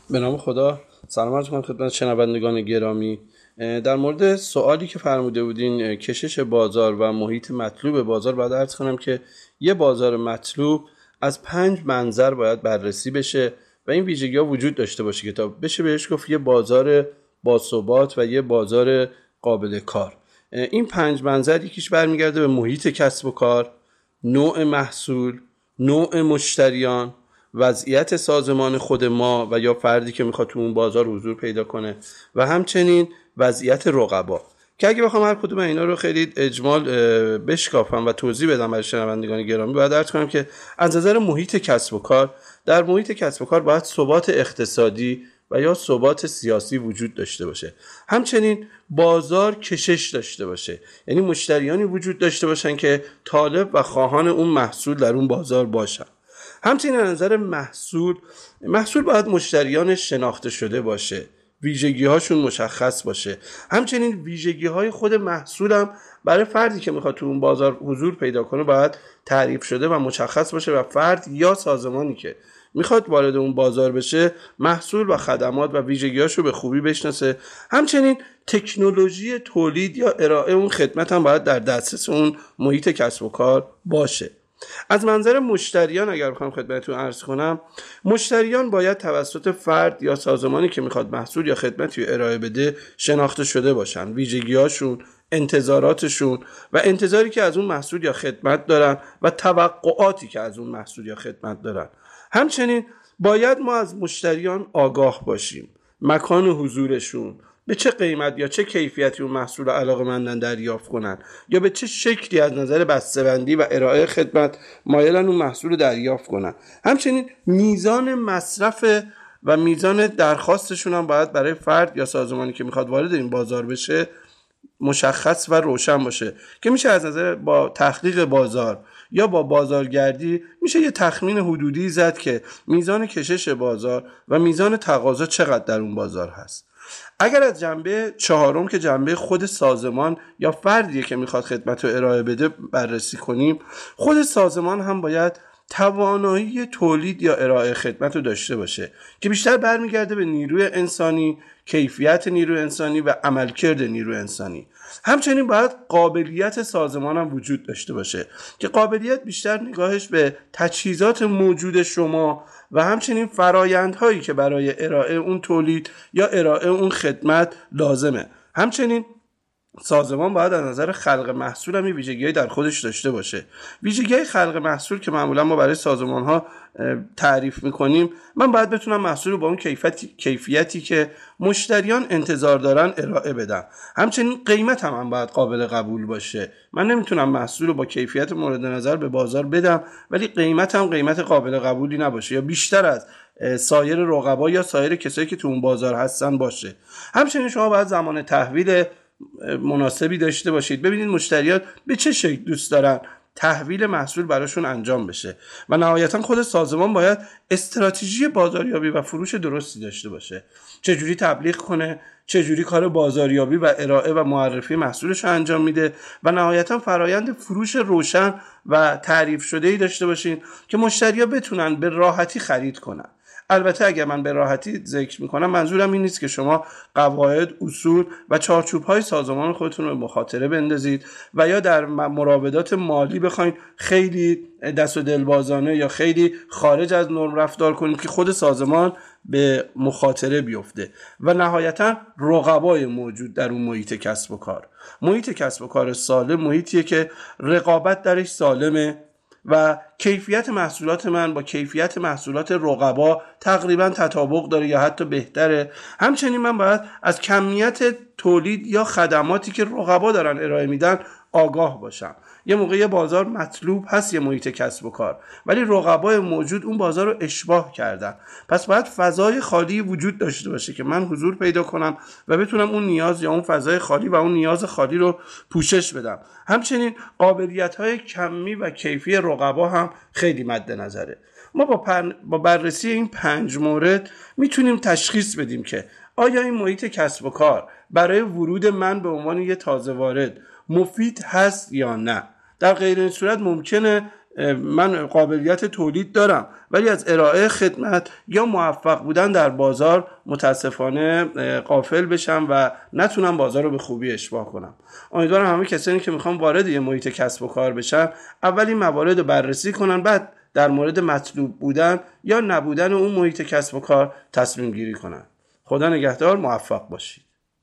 به نام خدا. سلام عرض می‌کنم خدمت شنوندگان گرامی. در مورد سوالی که فرموده بودین، کشش بازار و محیط مطلوب بازار، باید عرض کنم که یه بازار مطلوب از 5 منظر باید بررسی بشه و این ویژگی‌ها وجود داشته باشه که تا بشه بهش گفت یه بازار باثبات و یه بازار قابل کار. این 5 منظر یکیش برمیگرده به محیط کسب و کار، نوع محصول، نوع مشتریان، وضعیت سازمان خود ما و یا فردی که میخواد تو اون بازار حضور پیدا کنه و همچنین وضعیت رقبا. که اگه بخوام هر کدوم اینا رو خیلی اجمال بشکافم و توضیح بدم برای شنوندگان گرامی، باید عرض کنم که از نظر محیط کسب و کار، در محیط کسب و کار باید ثبات اقتصادی و یا ثبات سیاسی وجود داشته باشه. همچنین بازار کشش داشته باشه، یعنی مشتریانی وجود داشته باشن که طالب و خواهان اون محصول در اون بازار باشن. همچنین از نظر محصول باید مشتریانش شناخته شده باشه، ویژگی هاشون مشخص باشه. همچنین ویژگی های خود محصول هم برای فردی که میخواد تو اون بازار حضور پیدا کنه باید تعریف شده و مشخص باشه و فرد یا سازمانی که میخواد وارد اون بازار بشه محصول و خدمات و ویژگی‌هاشو به خوبی بشناسه. همچنین تکنولوژی تولید یا ارائه اون خدمت هم باید در دسترس اون محیط کسب و کار باشه. از منظر مشتریان اگر بخوام خدمتتون عرض کنم، مشتریان باید توسط فرد یا سازمانی که میخواد محصول یا خدمتی ارائه بده شناخته شده باشن، ویژگی‌هاشون، انتظاراتشون و انتظاری که از اون محصول یا خدمت دارن و توقعاتی که از اون محصول یا خدمت دارن. همچنین باید ما از مشتریان آگاه باشیم، مکان حضورشون، به چه قیمت یا چه کیفیتی اون محصول علاقه‌مندن دریافت کنن یا به چه شکلی از نظر بسته‌بندی و ارائه خدمت مایلن اون محصول دریافت کنن. همچنین میزان مصرف و میزان درخواستشون هم باید برای فرد یا سازمانی که میخواد وارد این بازار بشه مشخص و روشن باشه که میشه از نظر با تحقیق بازار یا با بازارگردی میشه یه تخمین حدودی زد که میزان کشش بازار و میزان تقاضا چقدر در اون بازار هست. اگر از جنبه چهارم که جنبه خود سازمان یا فردیه که میخواد خدمت رو ارائه بده بررسی کنیم، خود سازمان هم باید توانایی تولید یا ارائه خدمت رو داشته باشه که بیشتر برمیگرده به نیروی انسانی، کیفیت نیروی انسانی و عملکرد نیروی انسانی. همچنین باید قابلیت سازمان هم وجود داشته باشه که قابلیت بیشتر نگاهش به تجهیزات موجود شما و همچنین فرایندهایی که برای ارائه اون تولید یا ارائه اون خدمت لازمه. همچنین سازمان باید از نظر خلق محصول هم ویژگی‌هایی در خودش داشته باشه. ویژگی‌های خلق محصول که معمولا ما برای سازمان‌ها تعریف می‌کنیم، من باید بتونم محصول رو با اون کیفیتی که مشتریان انتظار دارن ارائه بدم. همچنین قیمت هم باید قابل قبول باشه. من نمیتونم محصول رو با کیفیت مورد نظر به بازار بدم ولی قیمت هم قیمت قابل قبولی نباشه یا بیشتر از سایر رقبا یا سایر کسایی که تو اون بازار هستن باشه. همچنین شما باید زمان تحویل مناسبی داشته باشید، ببینید مشتریات به چه شکل دوست دارن تحویل محصول براشون انجام بشه و نهایتا خود سازمان باید استراتژی بازاریابی و فروش درستی داشته باشه، چجوری تبلیغ کنه، چجوری کار بازاریابی و ارائه و معرفی محصولش رو انجام میده و نهایتا فرایند فروش روشن و تعریف شده‌ای داشته باشین که مشتری‌ها بتونن به راحتی خرید کنن. البته اگر من به راحتی ذکر میکنم منظورم این نیست که شما قواعد، اصول و چارچوب‌های سازمان خودتون رو به مخاطره بندازید و یا در مراودات مالی بخواید خیلی دست و دلبازانه یا خیلی خارج از نرم رفتار کنید که خود سازمان به مخاطره بیفته و نهایتا رقبای موجود در اون محیط کسب و کار. محیط کسب و کار سالم محیطیه که رقابت درش سالمه و کیفیت محصولات من با کیفیت محصولات رقبا تقریبا تطابق داره یا حتی بهتره. همچنین من باید از کمیت تولید یا خدماتی که رقبا دارن ارائه میدن آگاه باشم. یه موقع یه بازار مطلوب هست یه محیط کسب و کار ولی رقبای موجود اون بازار رو اشباع کردن، پس باید فضای خالی وجود داشته باشه که من حضور پیدا کنم و بتونم اون نیاز یا اون فضای خالی و اون نیاز خالی رو پوشش بدم. همچنین قابلیت‌های کمی و کیفی رقبا هم خیلی مد نظره. ما با بررسی این 5 مورد میتونیم تشخیص بدیم که آیا این محیط کسب و کار برای ورود من به عنوان یه تازه وارد مفید هست یا نه. در غیر این صورت ممکنه من قابلیت تولید دارم ولی از ارائه خدمت یا موفق بودن در بازار متاسفانه غافل بشم و نتونم بازار رو به خوبی اشباع کنم. امیدوارم همه کسانی که میخوان وارد یه محیط کسب و کار بشن اول این موارد رو بررسی کنن، بعد در مورد مطلوب بودن یا نبودن اون محیط کسب و کار تصمیم گیری کنن. خدا نگهدار، موفق باشید.